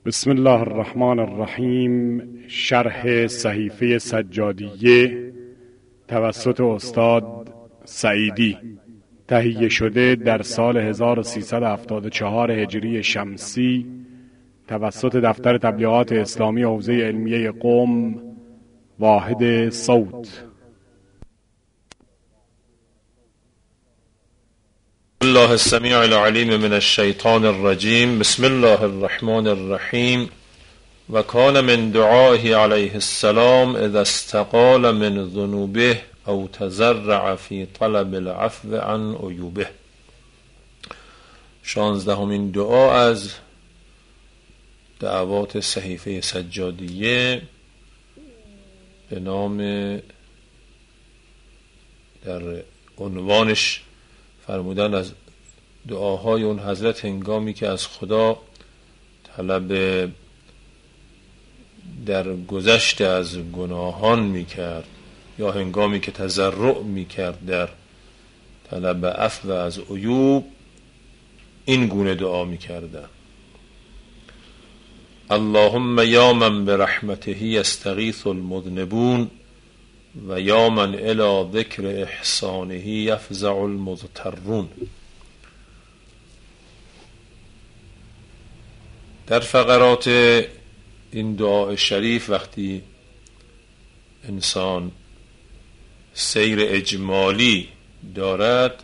بسم الله الرحمن الرحیم. شرح صحیفه سجادیه توسط استاد سعیدی، تهیه شده در سال 1374 هجری شمسی توسط دفتر تبلیغات اسلامی حوزه علمیه قم، واحد صوت. الله السمیع العلیم من الشیطان الرجیم. بسم الله الرحمن الرحیم. و کان من دعائه علیه السلام اذا استقال من ذنوبه او تزرع فی طلب العفو عن عیوبه. 16مین دعا از دعوات صحیفه سجادیه به نام، در عنوانش فرمودن از دعاهای اون حضرت هنگامی که از خدا طلب در گذشت از گناهان میکرد یا هنگامی که تضرع میکرد در طلب عفو از عیوب، این گونه دعا میکردن: اللهم یا من برحمته یستغیث المذنبون و یا من الی ذکر احسانه یفزع المضطرون. در فقرات این دعا شریف وقتی انسان سیر اجمالی دارد،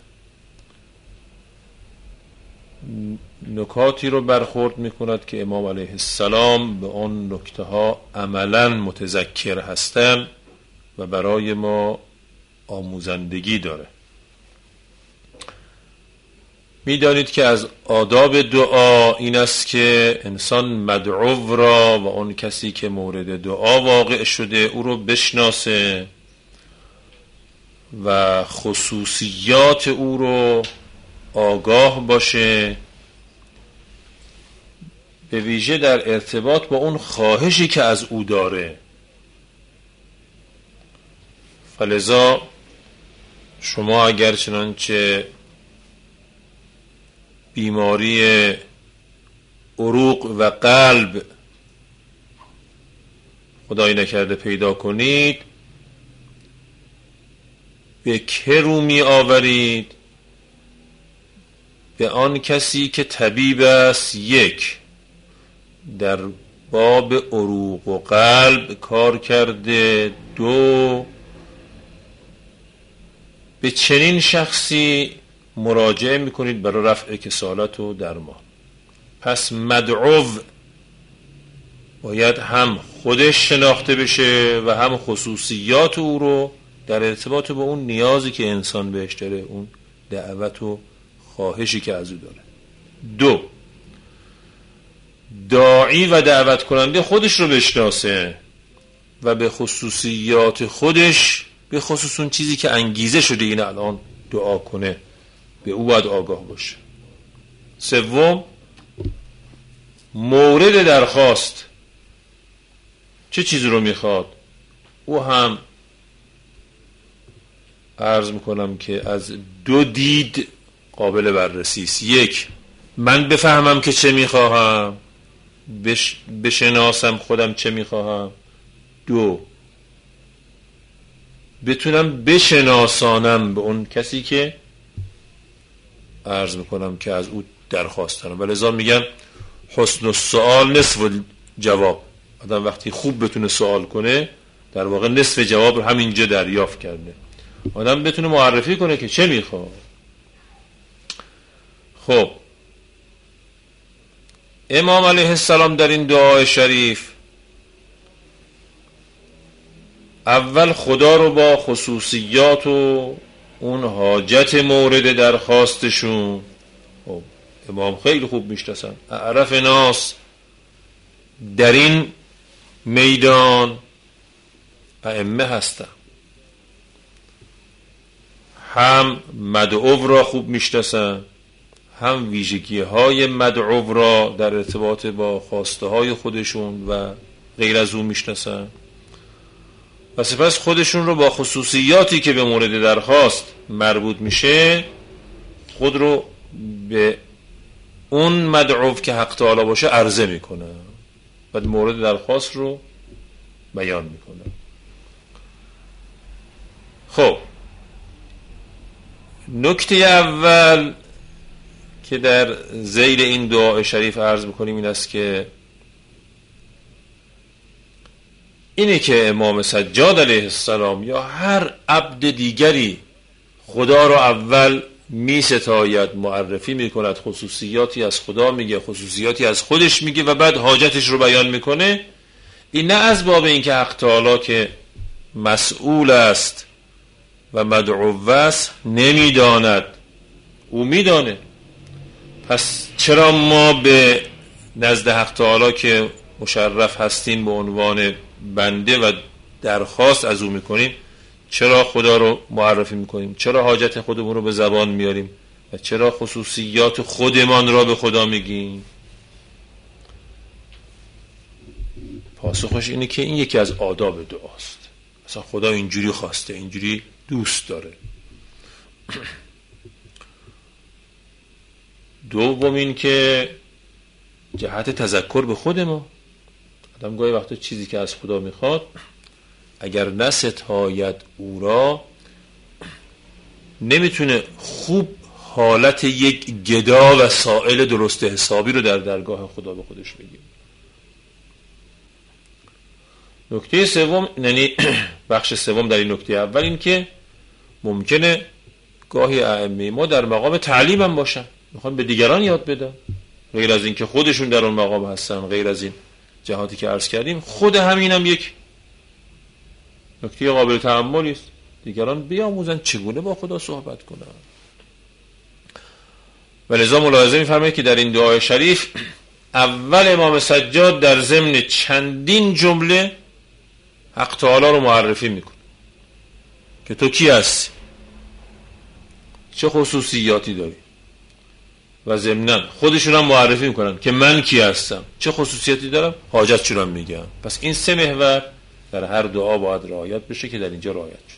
نکاتی رو برخورد میکند که امام علیه السلام به آن نکته ها عملا متذکر هستند و برای ما آموزندگی داره. میدانید که از آداب دعا این است که انسان مدعو را و اون کسی که مورد دعا واقع شده او رو بشناسه و خصوصیات او رو آگاه باشه، به ویژه در ارتباط با اون خواهشی که از او داره. فلذا شما اگر چنانچه بیماری عروق و قلب خدای نکرده پیدا کنید، به که رو می آورید؟ به آن کسی که طبیب است، یک، در باب عروق و قلب کار کرده، دو، به چنین شخصی مراجعه میکنید برای رفع کسالت و درمان. پس مدعو باید هم خودش شناخته بشه و هم خصوصیات او رو در ارتباط با اون نیازی که انسان بهش داره، اون دعوت و خواهشی که از او داره. دو، داعی و دعوت کننده خودش رو بشناسه و به خصوصیات خودش، به خصوص اون چیزی که انگیزه شده این الان دعا کنه، به او باید آگاه باشه. سوم، مورد درخواست چه چیزی رو میخواد، او هم عرض میکنم که از دو دید قابل بررسی است. یک، من بفهمم که چه میخواهم، بشناسم خودم چه میخواهم. دو، بتونم بشناسانم به اون کسی که عرض میکنم که از او درخواست دارم. ولذا میگن حسن السؤال نصف جواب. آدم وقتی خوب بتونه سوال کنه، در واقع نصف جواب رو همینجا دریافت کرده. آدم بتونه معرفی کنه که چه میخواد. خب امام علیه السلام در این دعای شریف اول خدا رو با خصوصیات و اون حاجت مورد درخواستشون، خب امام خیلی خوب میشناسن، اعرف ناس در این میدان ائمه هستن، هم مدعو را خوب میشناسن، هم ویژگی های مدعو را در ارتباط با خواسته های خودشون و غیر از اون میشناسن و سپس خودشون رو با خصوصیاتی که به مورد درخواست مربوط میشه خود رو به اون مدعو که حق تعالی باشه عرضه میکنه. بعد مورد درخواست رو بیان میکنه. خب نکته اول که در ذیل این دعای شریف عرض میکنیم این است که اینه که امام سجاد علیه السلام یا هر عبد دیگری خدا رو اول می ستاید، معرفی می کند، خصوصیاتی از خدا میگه، خصوصیاتی از خودش میگه و بعد حاجتش رو بیان میکنه، این نه از باب این که حق تعالی که مسئول است و مدعو است نمیداند، او میدانه. پس چرا ما به نزد حق تعالی که مشرف هستیم به عنوان بنده و درخواست از او میکنیم، چرا خدا رو معرفی میکنیم؟ چرا حاجت خودمون رو به زبان میاریم؟ و چرا خصوصیات خودمان را به خدا میگیم؟ پاسخش اینه که این یکی از آداب دعاست. مثلا خدا اینجوری خواسته، اینجوری دوست داره. دوم این که جهت تذکر به خود ما، آدم گاهی وقتا چیزی که از خدا میخواد اگر نستاید او را، نمیتونه خوب حالت یک گدا و سائل درست حسابی رو در درگاه خدا به خودش بگیره. نکته سوم، یعنی بخش سوم در این نکته اول، این که ممکنه گاهی ائمه ما در مقام تعلیم هم باشن، میخوان به دیگران یاد بدن، غیر از این که خودشون در اون مقام هستن، غیر از این جهاتی که عرض کردیم، خود همین هم یک نکته قابل تأملی است. دیگران بیاموزن چگونه با خدا صحبت کنن. و لذا ملاحظه می‌فرمایید که در این دعای شریف اول امام سجاد در ضمن چندین جمله حق تعالی رو معرفی میکنه که تو کی هستی، چه خصوصیاتی داری، و ضمناً خودشون هم معرفی میکنن که من کی هستم، چه خصوصیاتی دارم، حاجت چرا میگم. پس این سه محور در هر دعا باید رعایت بشه که در اینجا رعایت شد.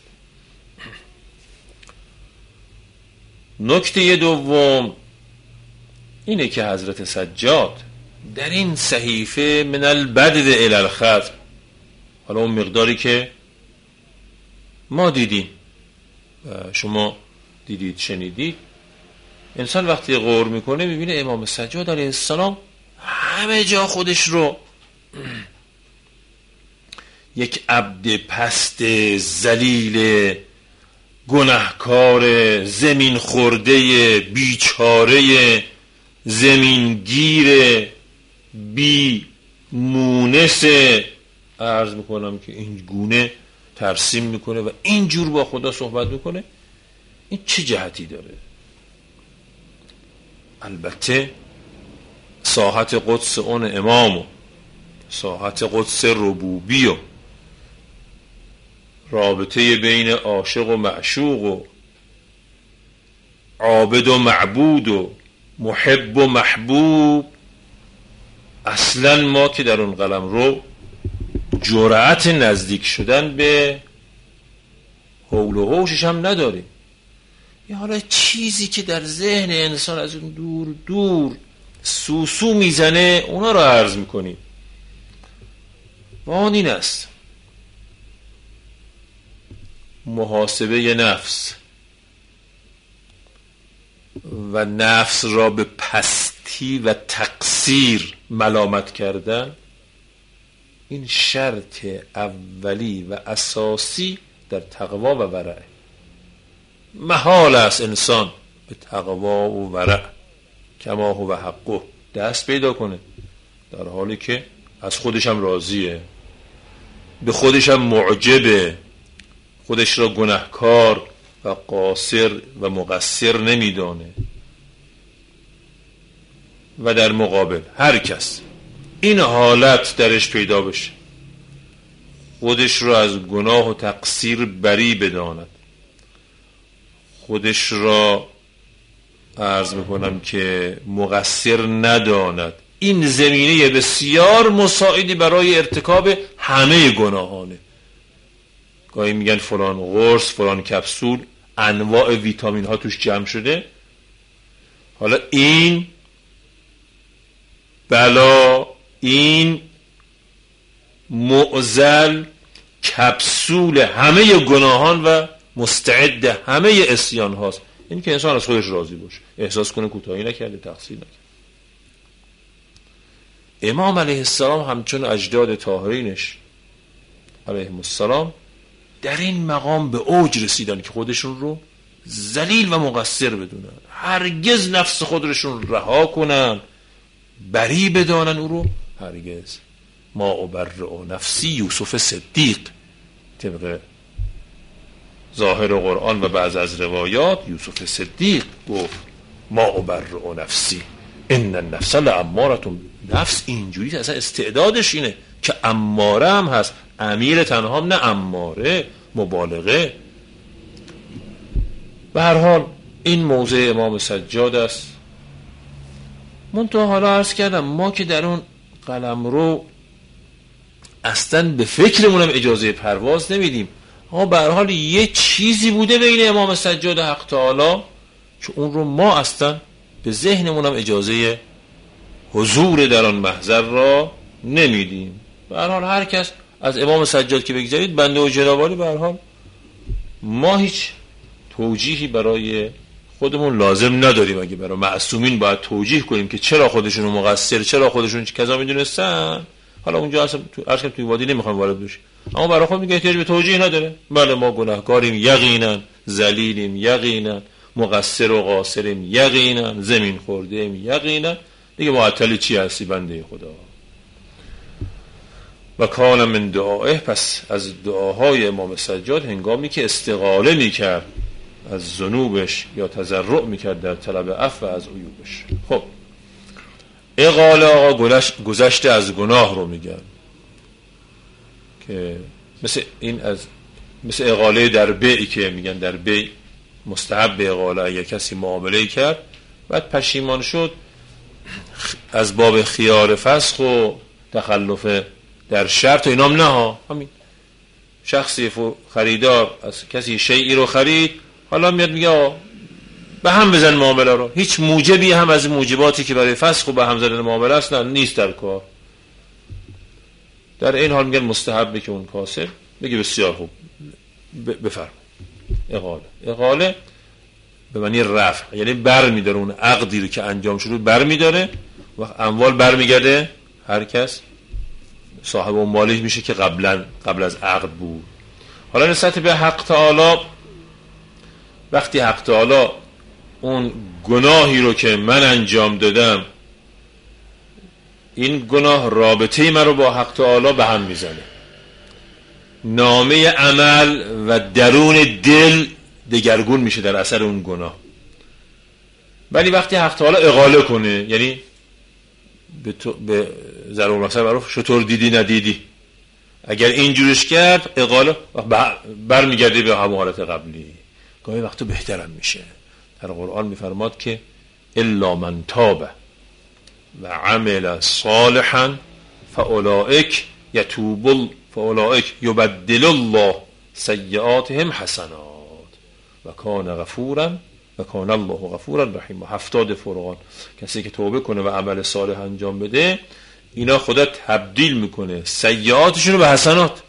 نکته دوم اینه که حضرت سجاد در این صحیفه من البدء الی الختم، حالا اون مقداری که ما دیدیم شما دیدید شنیدید، انسان وقتی غور میکنه میبینه امام سجاد علیه السلام همه جا خودش رو یک عبد پست ذلیل گناهکار زمین خورده بیچاره زمینگیر بی مونس عرض میکنم که این گونه ترسیم میکنه و اینجور با خدا صحبت میکنه. این چه جهتی داره؟ البته ساحت قدس اون امامو، ساحت قدس ربوبی و رابطه بین عاشق و معشوق و عابد و معبود و محب و محبوب، اصلا ما که در اون قلم رو جرأت نزدیک شدن به حول و حوشش هم نداریم. یا حالا چیزی که در ذهن انسان از اون دور دور سوسو میزنه اونا رو عرض میکنیم. و آن این است محاسبه نفس و نفس را به پستی و تقصیر ملامت کردن، این شرط اولی و اساسی در تقوا و ورع. محال است انسان به تقوا و ورع کما هو حقه دست پیدا کنه در حالی که از خودش هم راضیه، به خودش هم معجبه، خودش را گناهکار و قاصر و مقصر نمیدانه. و در مقابل هر کس این حالت درش پیدا بشه، خودش را از گناه و تقصیر بری بداند، خودش را عرض میکنم که مقصر نداند، این زمینه بسیار مساعدی برای ارتکاب همه گناهانه. گاهی میگن فلان قرص، فلان کپسول، انواع ویتامین ها توش جمع شده. حالا این بلا، این معزل، کپسول همه گناهان و مستعد همه عصیان هاست. این که انسان از خودش راضی باشه، احساس کنه کوتاهی نکرده، تقصیر نکرده. امام علیه السلام همچون اجداد طاهرینش علیهم السلام در این مقام به اوج رسیدن که خودشون رو ذلیل و مقصر بدونن، هرگز نفس خودشون رها کنن، بری بدانن او رو، هرگز. ما ابرئ نفسی یوسف صدیق، طبق ظاهر قرآن و بعض از روایات یوسف صدیق گفت ما ابرئ نفسی ان النفس لاماره. نفس اینجوری اصلا استعدادش اینه که اماره هم هست، امیر تنها هم نه، اماره، مبالغه. به هر حال این موضع امام سجاد است. منتها حالا عرض کردم ما که در اون قلمرو اصلا به فکرمونم اجازه پرواز نمیدیم، اما به هر حال یه چیزی بوده بین امام سجاد حق تعالی که اون رو ما اصلا به ذهنمونم اجازه حضور در آن محضر را نمیدیم. به هر حال هر کس از امام سجاد که بگذارید، بنده و جنابالی، به هر حال ما هیچ توجیهی برای خودمون لازم نداریم. اگه برای معصومین باید توجیه کنیم که چرا خودشون رو مقصر، چرا خودشون کذا میدونستن، حالا اونجا اصلا توی وادی نمیخوام وارد بشیم، اما برای خود میگه احتیاج به توجیه نداره. بله ما گناهکاریم یقینا، ذلیلیم یقینا، مقصر و قاصریم یقینا، زمین خورده‌ایم یقینا، دیگه معطل چی هستی بنده خدا. و کان من دعائه، پس از دعاهای امام سجاد هنگامی که استغاله میکرد از ذنوبش یا تضرع میکرد در طلب عفو از عیوبش. خب اقاله آقا گذشته از گناه رو میگن که مثل اقاله در بیعی که میگن در بیع مستحب اقاله، اگر کسی معامله کرد بعد پشیمان شد از باب خیار فسخ و تخلف در شرط و اینام نه ها، همین شخصی خریدار از کسی شیئی رو خرید، حالا میاد میگه به هم بزن معامله رو، هیچ موجبی هم از موجباتی که برای فسخ و به هم زدن معامله است نیست در کار. در این حال میگن مستحبه که اون کاسب بگه بسیار خوب بفرم. اقاله به معنی رفع، یعنی بر میداره اون عقدی رو که انجام شده بر میداره و اموال بر میگرده هر کس صاحب اون مالک میشه که قبل از عقد بود. حالا نسبت به حق تعالی، وقتی حق تعالی اون گناهی رو که من انجام دادم، این گناه رابطه من رو با حق تعالی به هم میزنه، نامه عمل و درون دل دگرگون میشه در اثر اون گناه. ولی وقتی حق تعالی اقاله کنه، یعنی به ضرور مثلا معروف شطور دیدی ندیدی، اگر اینجورش کرد اقاله برمیگرده به همون حالت قبلی، گاهی وقتا بهترم میشه. در قرآن میفرماد که الا من تاب و عمل صالحا فاولئک یبدل الله سیئاتهم حسنات و کان غفورا و کان الله غفورا رحیم. 70 فرقان. کسی که توبه کنه و عمل صالح انجام بده، اینا خدا تبدیل میکنه سیئاتشون رو به حسنات.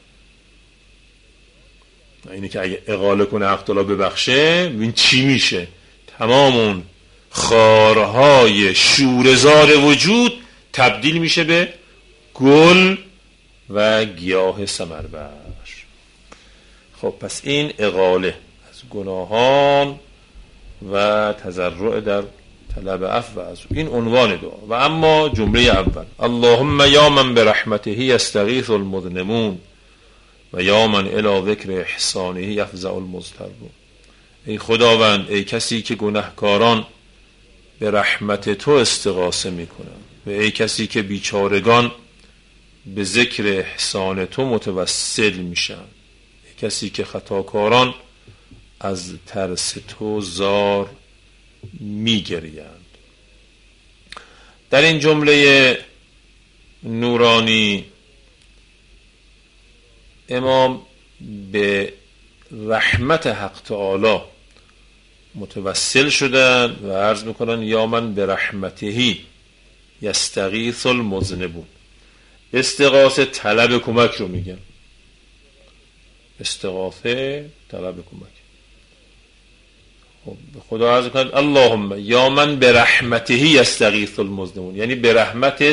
اینه که اگه اقاله کنه حق تعالی ببخشه، این چی میشه؟ تمام اون خارهای شورزار وجود تبدیل میشه به گل و گیاه ثمربخش. خب پس این اقاله از گناهان و تضرع در طلب عفو از این عنوان دعا. و اما جمله اول، اللهم یا من برحمته یستغیث المذنبون و یا من الی ذکر احسانه یفزع المضطرون. ای خداوند، ای کسی که گناهکاران به رحمت تو استغاثه میکنن و ای کسی که بیچارگان به ذکر احسان تو متوسل میشن، ای کسی که خطاکاران از ترس تو زار میگریند. در این جمله نورانی امام به رحمت حق تعالی متوسل شدن و عرض میکنن یا من به رحمتهی یستغیث المذنبون. استغاثه طلب کمک رو میگن. استغاثه طلب کمک. خب خدا عز وجل اللهم یا من برحمته یستغیث المذنبون، یعنی به رحمتت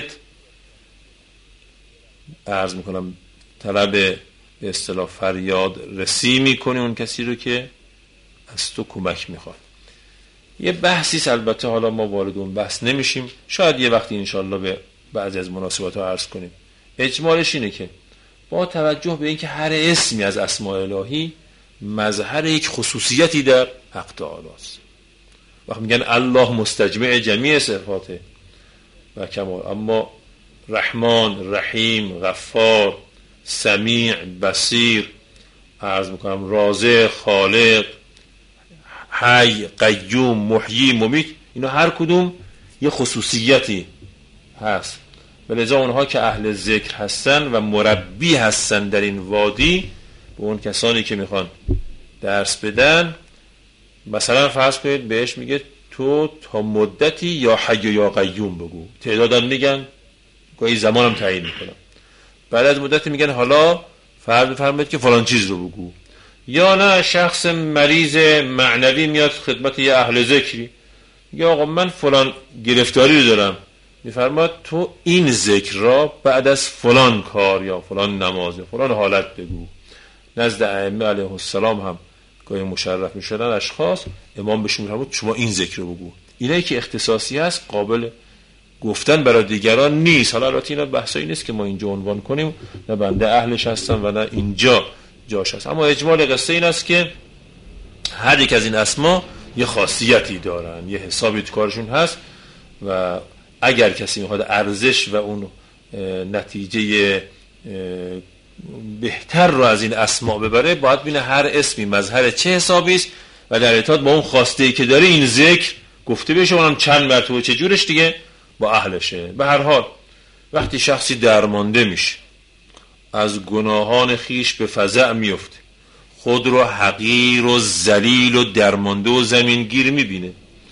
عرض میکنم طلب به اصطلاح فریاد رسی میکنی اون کسی رو که از تو کمک میخواد. یه بحثی البته حالا ما وارد اون بحث نمیشیم، شاید یه وقتی انشالله به بعضی از مناسبات ها عرض کنیم. اجمالش اینه که با توجه به اینکه هر اسمی از اسماء الهی مظهر یک خصوصیتی در حق تعالی است. وقتی میگن الله مستجمع جمیع صفاته و کمال، اما رحمان، رحیم، غفار، سمیع، بصیر، عرض میکنم رازق، خالق، حی، قیوم، محیی، ممیت، اینا هر کدوم یه خصوصیتی هست. ولذا اونها که اهل ذکر هستن و مربی هستن در این وادی، به اون کسانی که میخوان درس بدن مثلا فرض کنید بهش میگه تو تا مدتی یا حی یا قیوم بگو، تعدادم میگن، گاهی زمانم تعیین میکنم، بعد از مدتی میگن حالا فرض بفرمایید که فلان چیز رو بگو. یا نه شخص مریض معنوی میاد خدمت یه اهل ذکری، یا آقا من فلان گرفتاری رو دارم، میفرماد تو این ذکر را بعد از فلان کار یا فلان نماز یا فلان حالت بگو. نزد ائمه علیهم السلام هم گاهی مشرف میشدن اشخاص، امام بهشون میفرمود شما این ذکر رو بگو. اینایی که اختصاصی هست قابل گفتن برای دیگران نیست. حالا البته اینا بحثایی نیست که ما اینجا عنوان کنیم، نه بنده اهلش هستم و نه اینجا جاش هست، اما اجمال قصه این است که هر یک از این اسما یه خاصیتی دارن، یه حسابی تو کارشون هست و اگر کسی میخواد ارزش و اون نتیجه بهتر رو از این اسما ببره، باید ببینه هر اسمی مظهر چه حسابی است و در ارتباط با اون خواسته‌ای که داره این ذکر گفته بشه، اونم چند مرتبه چه جورش دیگه با اهلشه. به هر حال وقتی شخصی درمانده میشه، از گناهان خیش به فزع میفته، خود رو حقیر و ذلیل و درمانده و زمینگیر میبینه،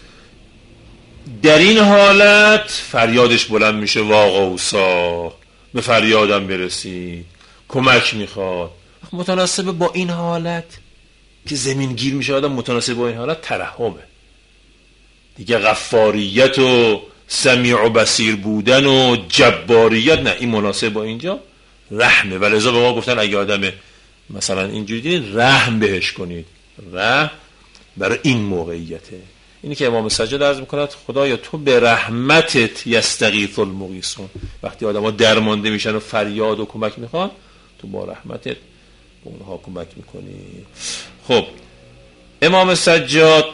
در این حالت فریادش بلند میشه واقعوسا، به فریادم برسید، کمک میخواد. متناسب با این حالت که زمینگیر میشه آدم، متناسب با این حالت ترحمه دیگه. غفاریت و سمیع و بصیر بودن و جباریت نه، این مناسب با اینجا رحمه. ولذا به ما گفتن اگه آدم مثلا اینجوری دید رحم بهش کنید، رحم برای این موقعیته. اینی که امام سجاد عرض میکند خدایا تو به رحمتت یستغیث المغیثون، وقتی آدم ها درمانده میشن و فریاد و کمک میخوان، تو با رحمتت به اونها کمک میکنی. خب امام سجاد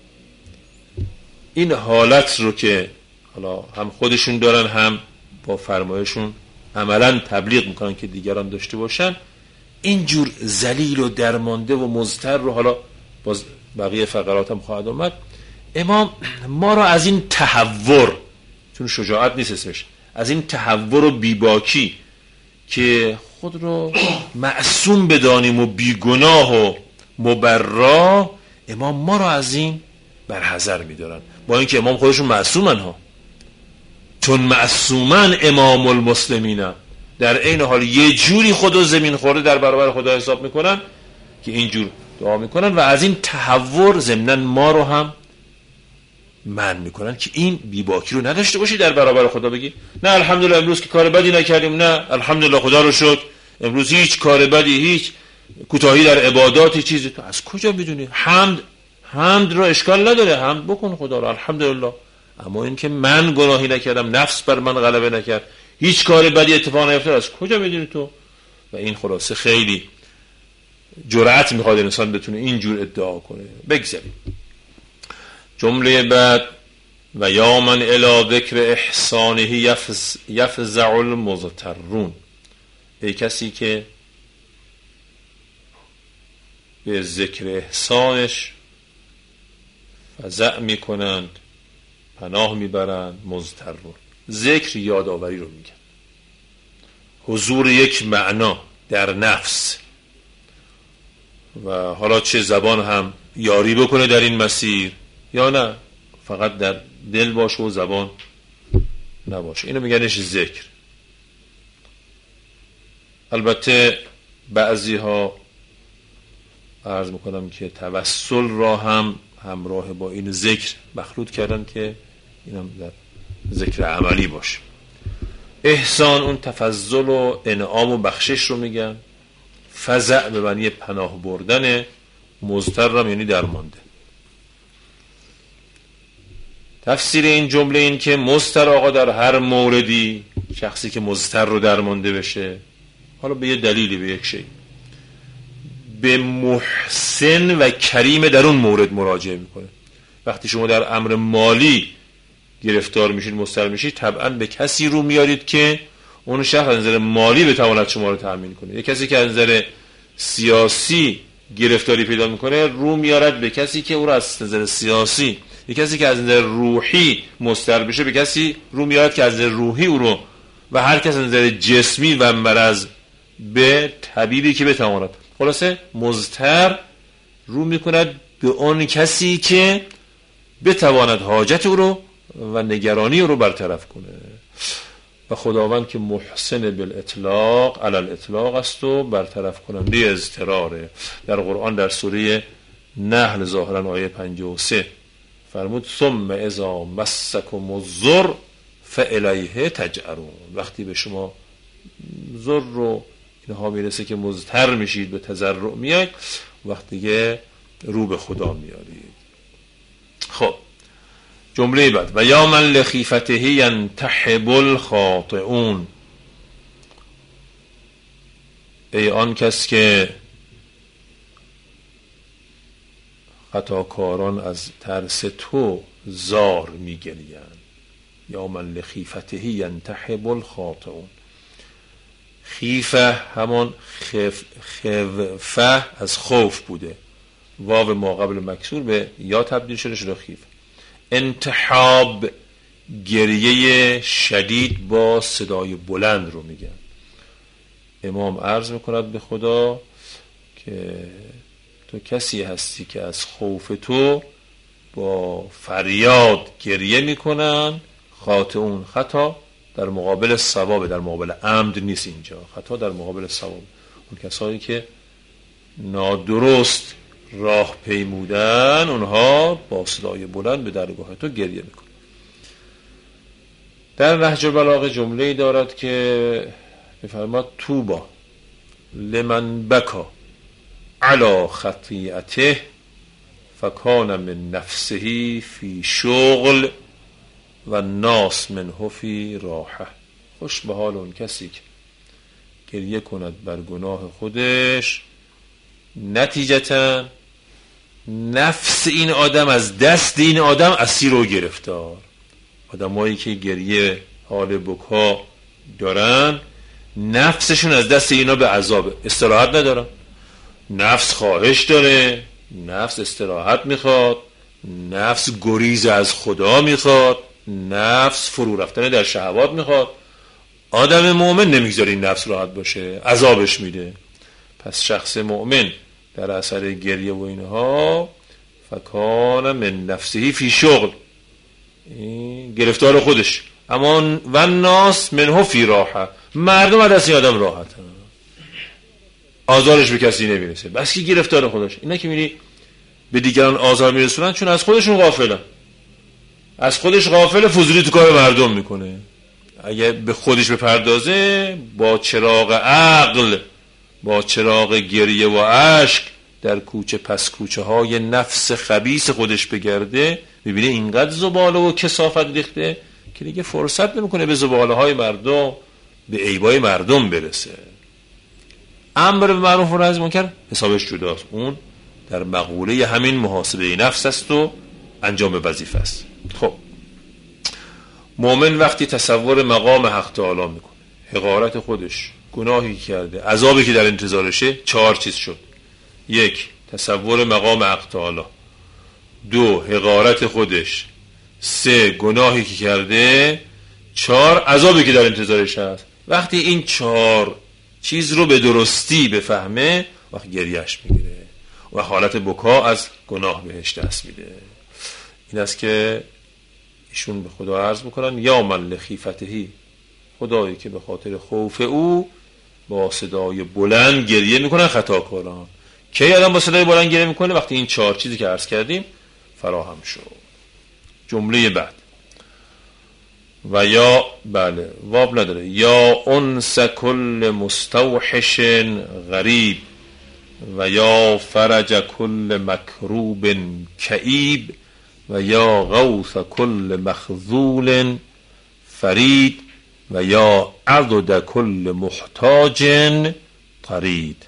این حالت رو که حالا هم خودشون دارن هم با فرمایشون عملا تبلیغ میکنن که دیگران داشته باشن، اینجور ذلیل و درمانده و مضطر رو، حالا باز بقیه فقرات هم خواهد اومد، امام ما رو از این تحور، چون شجاعت نیست اسمش، از این تحور و بیباکی که خود رو معصوم بدانیم و بیگناه و مبرا، امام ما رو از این برحذر میدارن. با اینکه امام خودشون معصومن ها، چون معصومن امام المسلمین، در عین حال یه جوری خودو زمین خورده در برابر خدا حساب میکنن که اینجور دعا میکنن و از این تحور ضمناً ما رو هم منع میکنن که این بیباکی رو نداشته باشی در برابر خدا، بگی نه الحمدلله امروز که کار بدی نکردیم، نه الحمدلله خدا رو شکر امروز هیچ کار بدی، هیچ کوتاهی در عباداتی چیزی. تو از کجا میدونی؟ حمد رو اشکال نداره، حمد بکن خدا رو الحمدلله، اما این که من گناهی نکردم، نفس بر من غلبه نکرد، هیچ کار بدی اتفاق نیفتاد، از کجا میدونی تو؟ و این خلاصه خیلی جرأت میخواد انسان بتونه اینجور ادعا کنه. بگذاریم جمله بعد، و یا من الی ذکر احسانه یفزع المضطرون، ای کسی که به ذکر احسانش فزع میکنند، پناه میبرند. مضطرون ذکر یادآوری رو میگن، حضور یک معنا در نفس، و حالا چه زبان هم یاری بکنه در این مسیر یا نه، فقط در دل باشه و زبان نباشه، اینو میگنش ذکر. البته بعضی ها عرض میکنم که توسل را هم همراه با این ذکر مخلوط کردن که اینم در ذکر عملی باشه. احسان اون تفضل و انعام و بخشش رو میگن. فزع به معنی پناه بردن، مضطرم یعنی درمانده. تفسیر این جمله این که مضطر آقا در هر موردی شخصی که مضطر رو درمانده بشه، حالا به یه دلیلی، به یک شی، به محسن و کریم در اون مورد مراجعه میکنه. وقتی شما در امر مالی گرفتار میشید، مضطر میشید، طبعا به کسی رو میارید که اون شخص از نظر مالی بتواند شما رو تأمین کنه. یک کسی که از نظر سیاسی گرفتاری پیدا میکنه رو میارد به کسی که او را از نظر سیاسی، یک کسی که از نظر روحی مضطر بشه به کسی رو میارد که از نظر روحی او رو، و هر کس از نظر جسمی و مرض به طبیبی که بتواند. خلاصه مضطر رو میکند به اون کسی که بتواند حاجت او رو و نگرانی او رو برطرف کنه. و خداوند که محسن بالاطلاق علی الاطلاق است و برطرف کننده اضطراره. در قرآن در سوره نحل ظاهرا آیه 53 فرمود ثم اذا مسکم الضر فالیه تجأرون. وقتی به شما ضر رو اینها میرسه که مضطر میشید، به تضرع میاید، وقتی که رو به خدا میارید. خب جمله بعد و یا من لخیفته ینتحب الخاطئون. ای آن کس که خطاکاران از ترس تو زار میگریند. یا من لخیفته ینتحب الخاطئون. خیفه همان خفه از خوف بوده، واو ما قبل مکسور به یا تبدیل شده خیفه. انتحاب گریه شدید با صدای بلند رو میگن. امام عرض میکند به خدا که تو کسی هستی که از خوف تو با فریاد گریه میکنن. خاطئون، خطا در مقابل صواب، در مقابل عمد نیست اینجا، خطا در مقابل صواب. اون کسایی که نادرست راه پیمودن اونها با صدای بلند به درگاه تو گریه میکنن. در نهج البلاغه جمله‌ای دارد که می‌فرماد توبا لمن بکا علی خطیئته فکان من نفسه فی شغل و ناس منه فی راحه. خوش به حال اون کسی که گریه کند بر گناه خودش، نتیجتا نفس این آدم از دست این آدم اسیر و گرفتار. آدمایی که گریه حال بکا دارن، نفسشون از دست اینا به عذاب، استراحت ندارن. نفس خواهش داره، نفس استراحت میخواد، نفس گریز از خدا میخواد، نفس فرو رفتن در شهوات میخواد. آدم مؤمن نمیگذاره این نفس راحت باشه، عذابش میده. پس شخص مؤمن در اثر گریه و اینها فکان من نفسه فی شغل، گرفتار خودش، اما و ناس منه فی راحه، مردم از دست این آدم راحت، آزارش به کسی نمیرسه، بس که گرفتار خودش. اینا که میبینی به دیگران آزار میرسونن چون از خودشون غافلن، از خودش غافل، فضولی تو کار مردم میکنه. اگه به خودش بپردازه، با چراغ عقل، با چراغ گریه و اشک در کوچه پس کوچه های نفس خبیث خودش بگرده، میبینه اینقدر زباله و کثافت ریخته که دیگه فرصت نمیکنه به زباله های مردم، به عیبای مردم برسه. امر به معروف و نهی از منکر حسابش جداست، اون در مقوله همین محاسبه نفس است و انجام وظیفه است. خب مؤمن وقتی تصور مقام حق تعالی میکنه، حقارت خودش، گناهی کرده، عذابی که در انتظارشه، 4 چیز شد. 1 تصور مقام حق تعالی، 2 حقارت خودش، 3 گناهی که کرده، 4 عذابی که در انتظارش هست. وقتی این 4 چیز رو به درستی بفهمه، وقت گریهش میگیره و حالت بکا از گناه بهش دست میده. این است که ایشون به خدا عرض میکنن یا من لخیفتهی، خدایی که به خاطر خوف او با صدای بلند گریه میکنن خطاکاران. کی آدم با صدای بلند گریه میکنه؟ وقتی این 4 چیزی که عرض کردیم فراهم شد. جمله بعد و یا بله واب نداره، یا انس کل مستوحش غریب و یا فرج کل مکروب کئیب و یا غوث کل مخذول فرید و یا عضد کل محتاج طرید.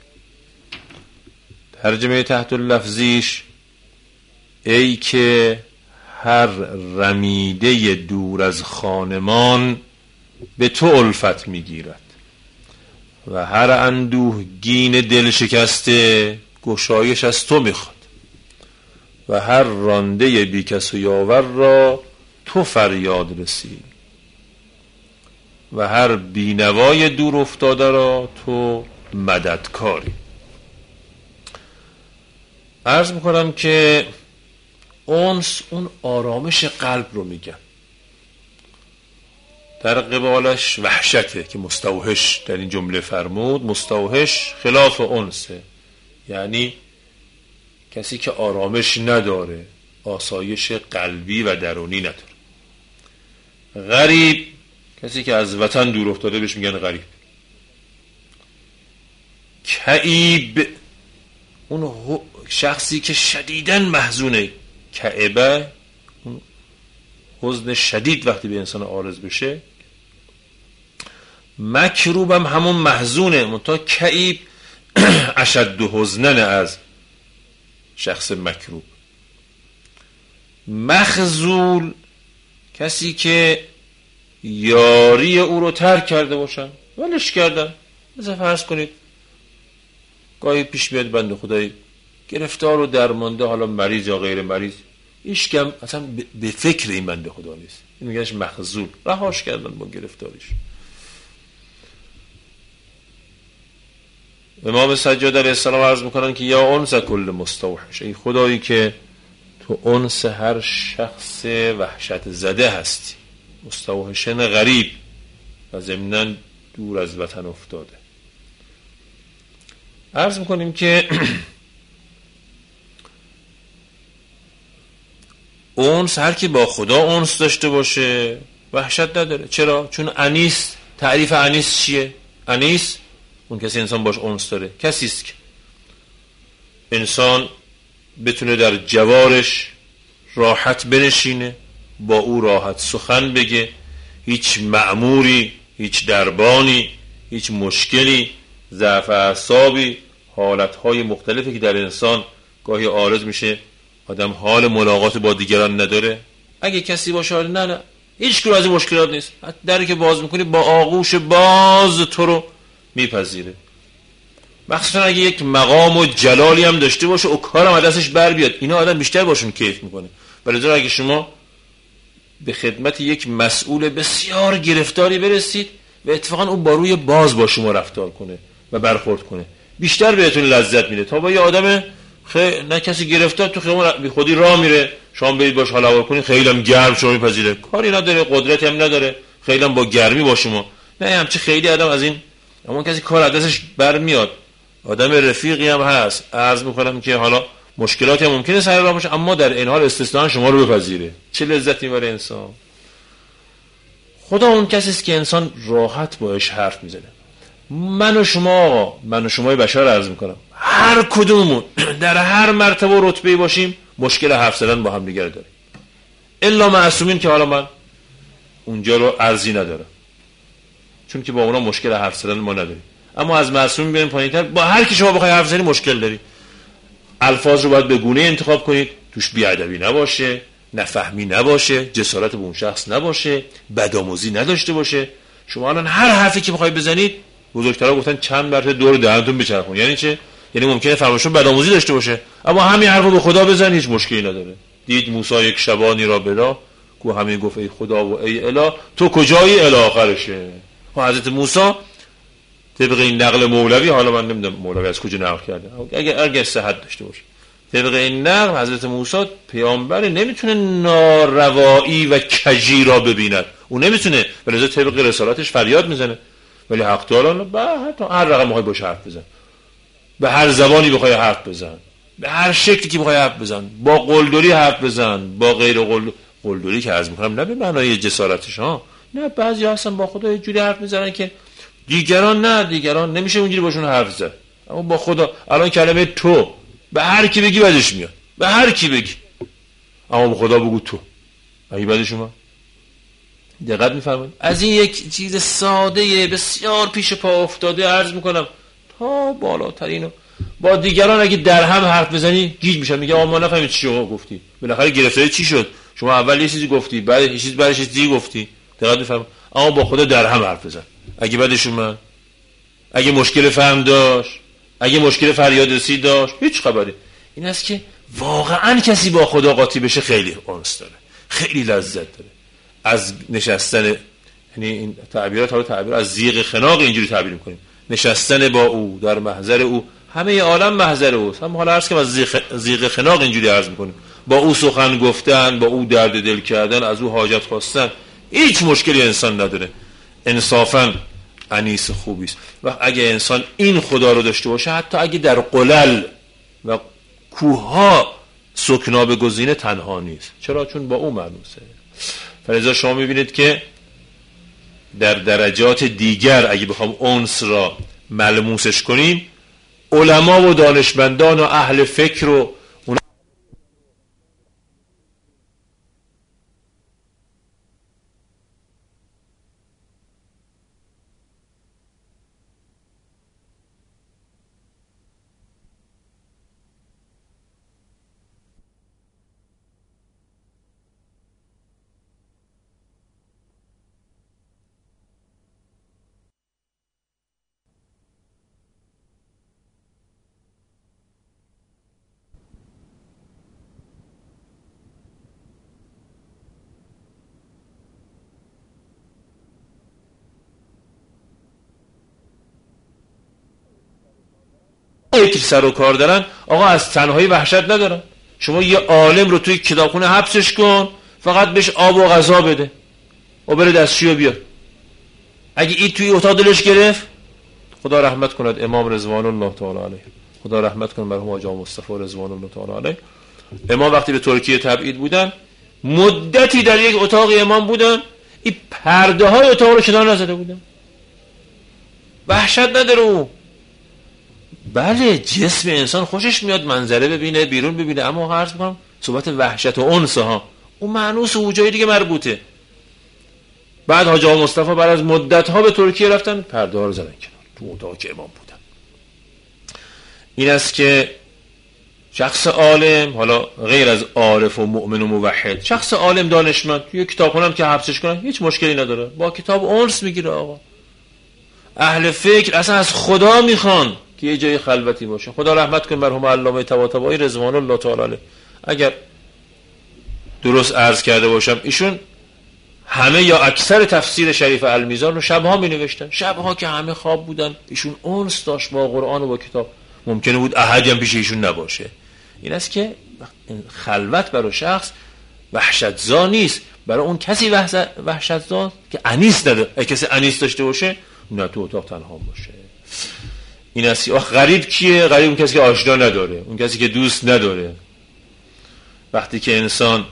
ترجمه تحت اللفظیش: ای که هر رمیده دور از خانمان به تو الفت میگیرد و هر اندوهگین دل شکسته گشایش از تو میخواد و هر رانده بیکس و یاور را تو فریاد رسی و هر بینوای دور افتاده را تو مددکاری. عرض میکنم که اونس اون آرامش قلب رو میگن، در قبالش وحشته که مستوحش در این جمله فرمود. مستوحش خلاف اونسه، یعنی کسی که آرامش نداره، آسایش قلبی و درونی نداره. غریب کسی که از وطن دور افتاده بهش میگن غریب. کئیب اون شخصی که شدیداً محزونه. کئبه اون حزن شدید وقتی به انسان عارض بشه. مکروب هم همون محزونه، منتها کئیب اشد حزنن از شخص مکروب. مخذول کسی که یاری او رو ترک کرده باشن، ولش کردن. مثلا فرض کنید گاهی پیش میاد بنده خدایی گرفتار و درمانده، حالا مریض یا غیر مریض، هیچ کم اصلا به فکر این بنده خدا نیست، این میگنش مخذول، رهاش کردن با گرفتاریش. امام سجاد علیه السلام عرض میکنن که یا انس کل مستوحش، ای خدایی که تو انس هر شخص وحشت زده هستی. مستوحشن غریب و ضمناً دور از وطن افتاده. عرض میکنیم که اونس، هر کی با خدا اونس داشته باشه وحشت نداره. چرا؟ چون انیس، تعریف انیس چیه؟ انیس اون کسی انسان باش اونس داره، کسی است که انسان بتونه در جوارش راحت بنشینه، با او راحت سخن بگه، هیچ مأموری، هیچ دربانی، هیچ مشکلی، ضعف اعصابی، حالتهای مختلفی که در انسان گاهی عارض میشه، آدم حال ملاقات با دیگران نداره. اگه کسی باشه نه هیچ کدوم از این مشکلات نیست، دری که باز میکنی با آغوش باز تو رو میپذیره. مخصوصا اگه یک مقام و جلالی هم داشته باشه و کارم از دستش بر بیاد، اینا آدم بیشتر باشون کیف میکنه. ولی اگه شما به خدمت یک مسئول بسیار گرفتاری برسید و اتفاقا اون با روی باز با شما رفتار کنه و برخورد کنه، بیشتر بهتون لذت میده تا با یه آدم نه کسی گرفتار تو خیابون بی خودی راه میره، شما برید باش حال هوا کنید، خیلی هم گرم شما میپذیره، کاری نداره، قدرتی هم نداره، خیلی هم با گرمی با شما نه همچه خیلی آدم از این. اما کسی کار از دستش برمیاد، آدم رفیقی هم هست، عرض میکنم که حالا مشکلاتی هم ممکنه سر راه باشه اما در این حال استثنا شما رو بپذیره، چه لذتی میبره انسان. خدا اون کسی است که انسان راحت باهاش حرف میزنه. من و شما آقا، من و شما بشر عرض میکنم، هر کدومون در هر مرتبه و رتبه‌ای باشیم مشکل حرف زدن با هم دیگه داریم، الا معصومین که حالا من اونجا رو ارزی ندارم چون که با اونا مشکل حرف زدن ما نداریم. اما از معصوم بیایم پایین‌تر، با هر کی شما بخوای حرف زنی مشکل داری. الفاظ رو باید به گونه انتخاب کنید توش بی‌ادبی نباشه، نفهمی نباشه، جسارت به اون شخص نباشه، بدآموزی نداشته باشه. شما الان هر حرفی که بخوای بزنید، بزرگترها گفتن چند مرتبه دور دهنتون بچرخون. یعنی چه؟ یعنی ممکنه فرمایشون بدآموزی داشته باشه اما همین حرفو به خدا بزنید هیچ مشکلی نداره. دید موسی یک شبانی را بلا کو همین گفت ای خدا و ای اله، تو کجایی الی آخرشه. و حضرت موسی طبق این نقل مولوی، حالا من نمیدونم مولوی از کجا نقل کرده، اگر صحت داشته باشه، طبق این نقل حضرت موسی پیامبر نمیتونه ناروایی و کجی را ببیند، اون نمیتونه، ولی طبق رسالتش فریاد میزنه ولی حق تعالی به هر رقم بخوای باشه حرف بزن، به هر زبانی بخوای حرف بزن، به هر شکلی که بخوای حرف بزن، با قلدری حرف بزن، با غیر قلدری که عرض میکنم نه به معنای جسارتش ها، نه بعضی هستن با خدا یه جوری حرف میزنن که دیگران نمیشه اونجوری باشون حرف زد، اما با خدا الان کلمه تو به هر کی بگی بدش میاد، به هر کی بگی، اما به خدا بگو تو اگه بدش اومد. دقت میفرمایید از این یک چیز ساده بسیار پیش پا افتاده عرض میکنم تا بالاترینو با دیگران اگه در هم حرف بزنی گیج میشن، میگه آقا ما نفهمید چی شما گفتی، بالاخره گرفتاری چی شد، شما اول یه چیزی گفتی بعد یه چیز بعدش چیزی گفتی. دقت میفرمایید اما با خدا در هم حرف بزن، اگه بدش اومد، اگه مشکل فهم داشت، اگه مشکل فریادرسی داشت، هیچ خبری. این است که واقعا کسی با خدا قاطی بشه خیلی آنس داره، خیلی لذت داره از نشستن، یعنی این تعبیرات حالا تعبیر از زیغ خناق اینجوری تعبیر می‌کنیم، نشستن با او در محضر او، همه عالم محضر اوست، هم حالا عرض کنم از زیغ خناق اینجوری عرض می‌کنیم، با او سخن گفتن، با او درد دل کردن، از او حاجت خواستن، هیچ مشکلی انسان نداره، انصافاً انیس خوبی است. و اگه انسان این خدا رو داشته باشه، حتی اگه در قلل و کوه‌ها سکنا بگزینه تنها نیست. چرا؟ چون با او مانوسه. فلذا شما میبینید که در درجات دیگر اگه بخوام انس را ملموسش کنیم، علما و دانشمندان و اهل فکر و یکی سر و کار دارن، آقا از تنهایی وحشت ندارن. شما یه عالم رو توی کتابخونه حبسش کن، فقط بهش آب و غذا بده و بره دستشویی بیار. اگه این توی اتاق دلش گرفت، خدا رحمت کند امام رضوان الله تعالی علیه، خدا رحمت کنه مرحوم حاج مصطفی رضوان الله تعالی علیه. امام وقتی به ترکیه تبعید بودن، مدتی در یک اتاق امام بودن، این پرده های اتاق رو کنار نزده بودن، وحشت نداره او. بله جسم انسان خوشش میاد منظره ببینه، بیرون ببینه، اما عرض میکنم صحبت وحشت و انس ها اون مانوس و جای دیگه مربوطه. بعد حاج مصطفی بعد از مدت ها به ترکیه رفتن، پرده ها رو زدن کنار، تو اتاق که امام بودن. این است که شخص عالم، حالا غیر از عارف و مؤمن و موحد، شخص عالم دانشمند توی کتابخونه هم که حبسش کنن هیچ مشکلی نداره، با کتاب انس میگیره. آقا اهل فکر اصلا از خدا میخوان که یه جای خلوتی باشه. خدا رحمت کنه مرحوم علامه طباطبایی رضوان الله تعالی علیه، اگر درست عرض کرده باشم ایشون همه یا اکثر تفسیر شریف المیزان رو شبها می نوشتن، شبها که همه خواب بودن ایشون انس داشت با قرآن و با کتاب. ممکنه بود احدی هم پیش ایشون نباشه. این است که خلوت برای شخص وحشتزا نیست، برای اون کسی وحشتزا که انیس نداره. اگه کسی انیس داشته باشه نه تو اتاق تنها باشه. این است غریب کیه؟ غریب اون کسی که آشنا نداره، اون کسی که دوست نداره. وقتی که انسان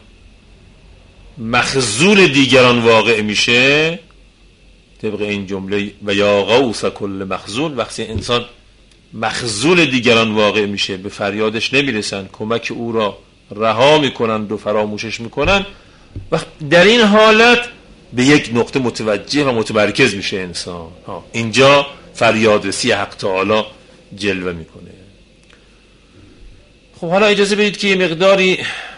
مخذول دیگران واقع میشه، طبق این جمله و یا غوث کل مخذول، وقتی انسان مخذول دیگران واقع میشه، به فریادش نمیرسن، کمک او را رها میکنند و فراموشش میکنن، و در این حالت به یک نقطه متوجه و متمرکز میشه انسان. اینجا فریادرسی حق تعالی جلوه میکنه. خب حالا اجازه بدید که یه مقداری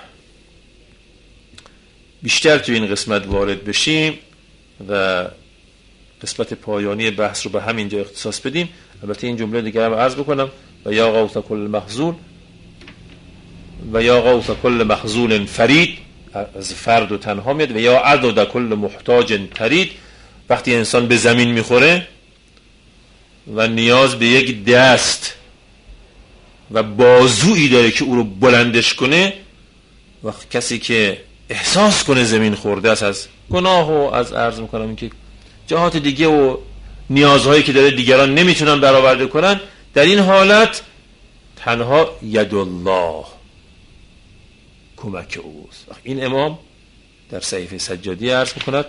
بیشتر تو این قسمت وارد بشیم و قسمت پایانی بحث رو به همینجا اختصاص بدیم. البته این جمله دیگه هم عرض بکنم و یا غوث کل مخذول و یا غوث کل مخذول فرید، از فرد و تنها میاد، و یا عدد کل محتاج ترید. وقتی انسان به زمین میخوره و نیاز به یک دست و بازویی داره که او رو بلندش کنه، و کسی که احساس کنه زمین خورده است از گناه و از عرض میکنم این که جهات دیگه و نیازهایی که داره دیگران نمیتونن برآورده کنن، در این حالت تنها ید الله کمک اوست. این امام در صحیفه سجادی عرض میکند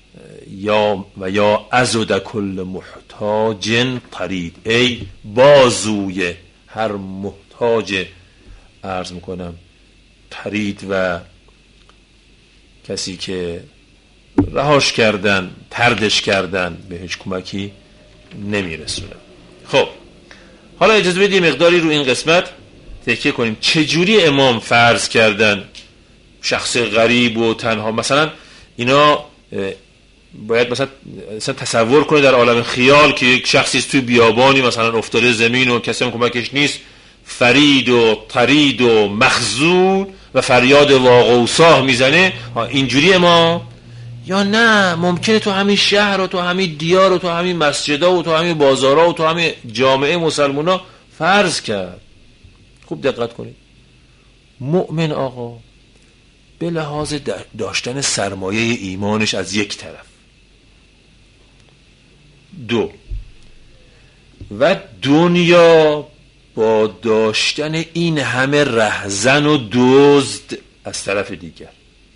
یا عضد کل محتاج طرید، ای بازوی هر محتاج، عرض میکنم طرید و کسی که رهاش کردن، طردش کردن، به هیچ کمکی نمیرسونه. خب حالا اجازه بدید مقداری رو این قسمت تکیه کنیم. چجوری امام فرض کردن شخص غریب و تنها؟ مثلا اینا باید مثلا تصور کنه در عالم خیال که یک شخصی توی بیابانی مثلا افتاده زمین و کسی هم کمکش نیست، فرید و طرید و مخزون و فریاد واق و صاح میزنه، اینجوری امام؟ یا نه ممکنه تو همین شهر و تو همین دیار و تو همین مسجدها و تو همین بازارها و تو همین جامعه مسلمونا فرض کرد. خوب دقت کنید، مؤمن آقا به لحاظ داشتن سرمایه ایمانش از یک طرف، دو و دنیا با داشتن این همه رهزن و دزد از طرف دیگر،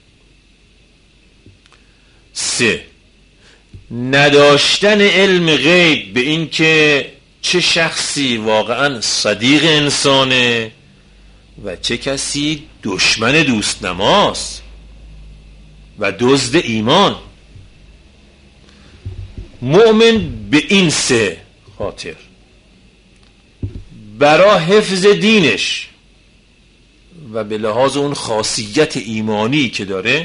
سه نداشتن علم غیب به این که چه شخصی واقعا صدیق انسانه و چه کسی دشمن دوست نماست و دزد ایمان. مؤمن به این سه خاطر برای حفظ دینش و به لحاظ اون خاصیت ایمانی که داره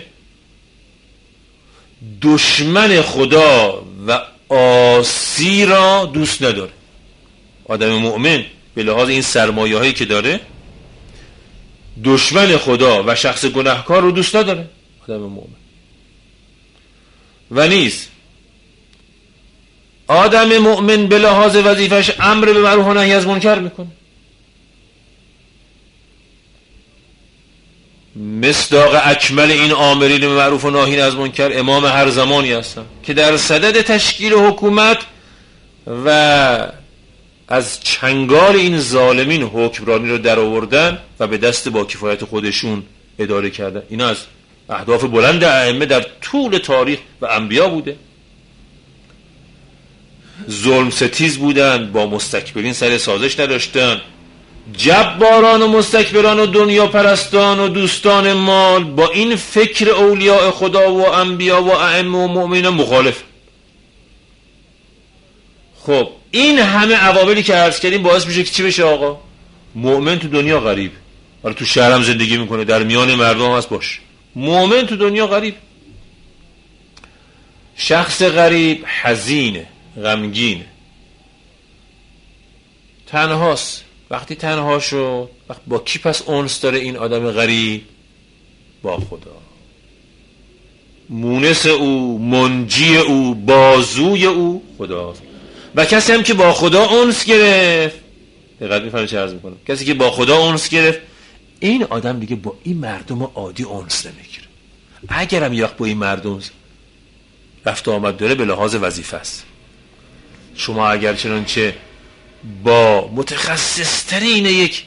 دشمن خدا و عاصی را دوست نداره. آدم مؤمن به لحاظ این سرمایه هایی که داره دشمن خدا و شخص گناهکار رو دوست نداره آدم مؤمن. و نیز آدم مؤمن به لحاظ وظیفش امر به معروف و نهی از منکر میکنه. مصداق اکمل این آمرین به معروف و ناهین از منکر امام هر زمانی هستن که در صدد تشکیل حکومت و از چنگال این ظالمین حکمرانی رو در آوردن و به دست با کفایت خودشون اداره کردن. اینا از اهداف بلند ائمه در طول تاریخ و انبیا بوده. ظلم ستیز بودن، با مستکبرین سر سازش نداشتن، جباران و مستکبران و دنیا پرستان و دوستان مال با این فکر اولیاء خدا و انبیا و ائمه و مؤمنین مخالف. خب این همه عواملی که عرض کردیم باعث میشه که چی بشه آقا؟ مؤمن تو دنیا غریب. حالا تو شهرم زندگی میکنه، در میان مردم هست، باش مؤمن تو دنیا غریب. شخص غریب حزینه، غمگینه، تنهاست. وقتی تنها شد، با کی پس انس داره این آدم غریب؟ با خدا. مونس او، منجی او، بازوی او خداست. و کسی هم که با خدا انس گرفت، دقیق میفهمید چه عرض میکنم، کسی که با خدا انس گرفت این آدم دیگه با این مردم عادی انس نمیگیره. اگرم یه وقت با این مردم رفت آمد داره به لحاظ وظیفه است. شما اگر چنانچه با متخصص ترین یک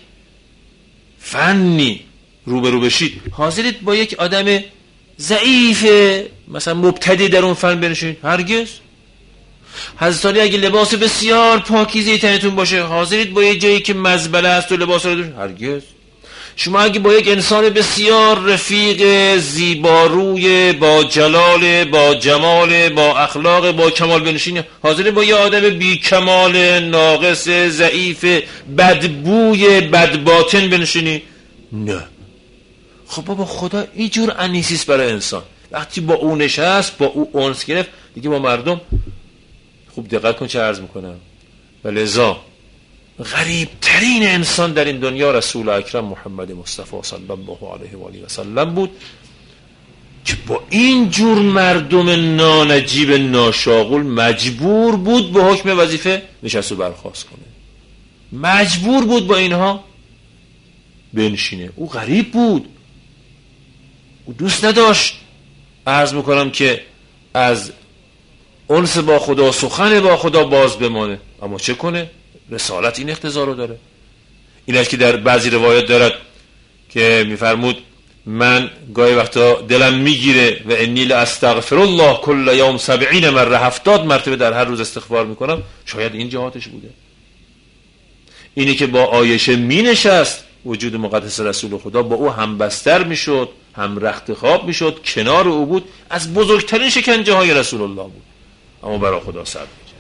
فنی روبرو بشید، حاضرید با یک آدم ضعیف مثلا مبتدی در اون فن بنشینید؟ هرگز. حضرت علی اگه لباس بسیار پاکیزه تنتون باشه حاضرید با یک جایی که مزبله است و لباس رو دوش؟ هرگز. شما اگه با یک انسان بسیار رفیق، زیباروی، با جلال، با جمال، با اخلاق، با کمال بنشینی، حاضرید با یه آدم بی کمال، ناقص، ضعیف، بدبوی، بدباطن بنشینی؟ نه. خب بابا خدا اینجور انیسیست برای انسان. وقتی با او نشست، با او انس گرفت، دیگه با مردم. خوب دقت کن چه عرض میکنم. و لذا غریب ترین انسان در این دنیا رسول اکرم محمد مصطفی صلی الله علیه و آله و سلم بود که با این جور مردم نانجیب ناشاغول مجبور بود به حکم وظیفه نشست و برخاست کنه. مجبور بود با اینها بنشینه. او غریب بود، او دوست نداشت عرض میکنم که از انس با خدا، سخن با خدا باز بمانه. اما چه کنه؟ رسالت این اقتضا رو داره. این است که در بعضی روایات دارد که میفرمود من گاهی وقتا دلم میگیره و انی لاستغفر الله کل یوم 70 مره، 70 مرتبه در هر روز استغفار میکنم. شاید این جهاتش بوده. اینی که با عایشه مینشست وجود مقدس رسول خدا، با او هم بستر میشد، هم رخت خواب میشد، کنار او بود، از بزرگترین شکنجه های رسول الله بود، اما برای خدا صبر میکرد.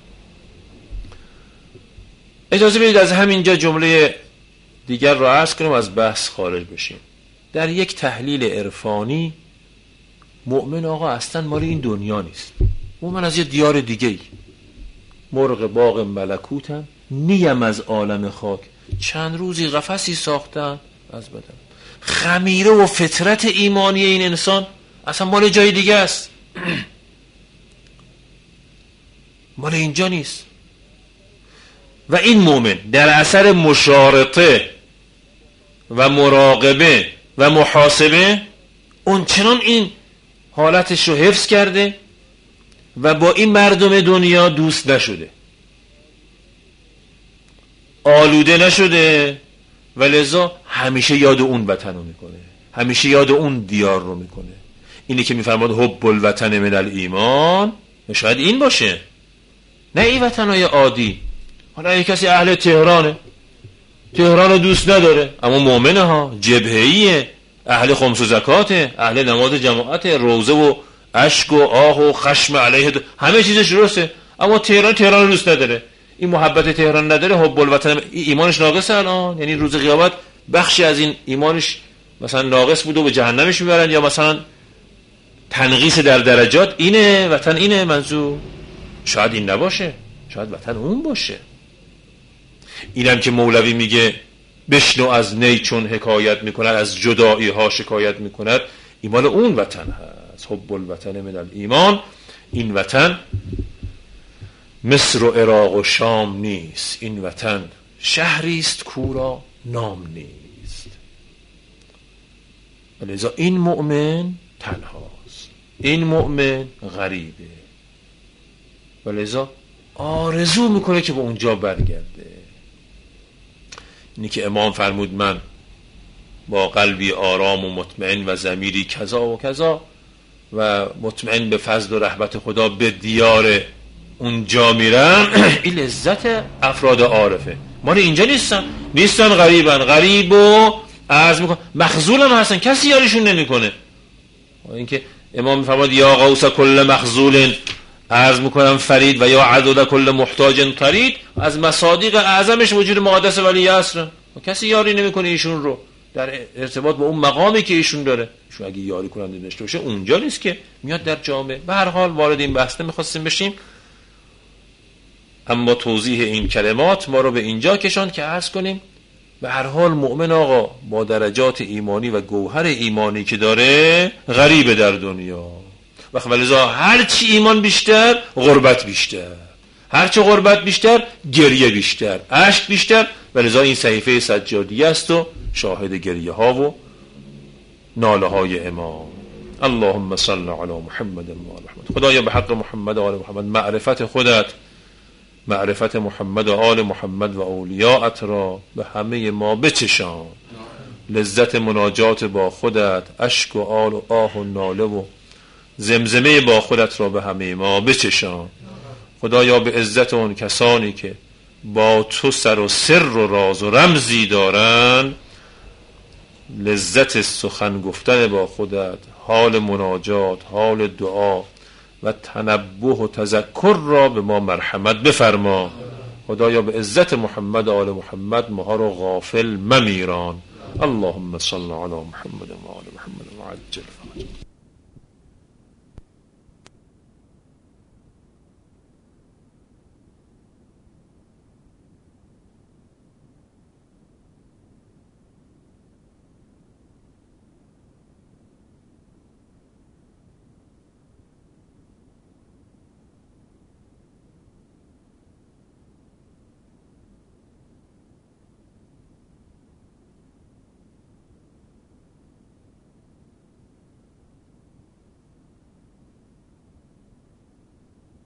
اجازه بدید از همینجا جمله دیگر را عرض کنم، از بحث خارج بشیم. در یک تحلیل عرفانی مؤمن آقا اصلا مال این دنیا نیست. مؤمن از یه دیار دیگه ای، مرغ باغ ملکوتن، نیم از عالم خاک، چند روزی قفسی ساختن از بدن. خمیره و فطرت ایمانی این انسان اصلا مال جای دیگه است، مال اینجا نیست. و این مؤمن در اثر مشارطه و مراقبه و محاسبه اون چنان این حالتش رو حفظ کرده و با این مردم دنیا دوست نشده، آلوده نشده، و لذا همیشه یاد اون وطن رو میکنه، همیشه یاد اون دیار رو میکنه. اینی که میفرماد حب الوطن من الایمان، شاید این باشه، نه این وطنهای عادی. حالا اگه کسی اهل تهرانه، تهران رو دوست نداره اما مؤمنه ها، جبهه‌ایه، اهل خمس و زکاته، اهل نماز جماعته، روزه و اشک و آه و خشم علیه همه چیزش درسته، اما تهران رو دوست نداره. این محبت تهران نداره، حب الوطن، ایمانش ناقصه الان. یعنی روز قیامت بخشی از این ایمانش مثلا ناقص بود و به جهنمش میبرن، یا مثلا تنقیص در درجات. اینه وطن، اینه منظور. شاید این نباشه، شاید وطن اون باشه. اینم که مولوی میگه بشنو از نی چون حکایت میکند، از جدایی ها شکایت میکند، ایمان اون وطن هست. حب الوطن من الایمان. این وطن مصر و عراق و شام نیست، این وطن شهریست کورا نام نیست. لذا این مؤمن تنهاست، این مؤمن غریبه، و لذا آرزو میکنه که به اونجا برگرده. اینی که امام فرمود من با قلبی آرام و مطمئن و ضمیری کذا و کذا و مطمئن به فضل و رحمت خدا به دیار اونجا میرم. این لذت افراد عارفه، مال اینجا نیستن، غریب و عرض میکن مخذول هم هستن، کسی یاریشون نمیکنه. اینکه امام میفرماد یا غوث کل مخذول، عرض میکنم فرید، و یا عدد کل محتاج طرید، از مصادیق اعظمش وجود مقدس ولی عصر، کسی یاری نمیکنه ایشون رو در ارتباط با اون مقامی که ایشون داره. ایشون اگه یاری کننده داشته باشه اونجا نیست که میاد در جامعه. به هر حال وارد این بحث نمیخواستیم بشیم، اما توضیح این کلمات ما رو به اینجا کشاند که عرض کنیم به هر حال مؤمن آقا با درجات ایمانی و گوهر ایمانی که داره غریبه در دنیا. ولذا هرچی ایمان بیشتر، غربت بیشتر، هرچی غربت بیشتر، گریه بیشتر، اشک بیشتر. ولذا این صحیفه سجادیه است و شاهد گریه ها و ناله های امام. اللهم صل علی محمد و آل محمد. خدایا به حق محمد و آل محمد معرفت خودت، معرفت محمد و آل محمد و اولیاءت را به همه ما بچشان. لذت مناجات با خودت، اشک و آل و آه و ناله و زمزمه با خودت را به همه ما بچشان. خدایا به عزت اون کسانی که با تو سر و سر و راز و رمزی دارن، لذت سخن گفتن با خودت، حال مناجات، حال دعا و تنبه و تذکر را به ما مرحمت بفرما. خدایا به عزت محمد و آل محمد ما رو غافل ممیران. اللهم صل علی محمد و آل محمد و عجل فرجهم.